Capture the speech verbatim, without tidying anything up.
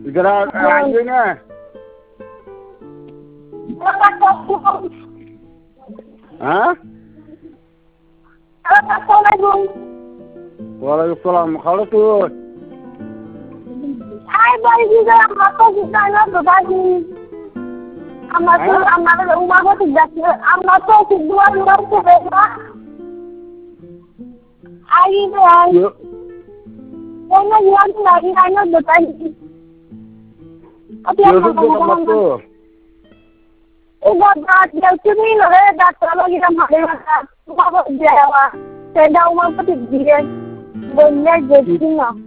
जरा आइए ना। हाँ? वालेकुम सलाम। खाओ तो। Ay, balik juga sama ko kita na babagi. Ama ko ama ko umaga tigas ama ko siguro lang ko ba? Ay, ay. Ano yan na ina na batay. Yo तो मत तो। Iba ba daw kini na eh dapat lagi na mahalaga. Umaga diyawa. Kaya umang patigilan. Bonya jeting na.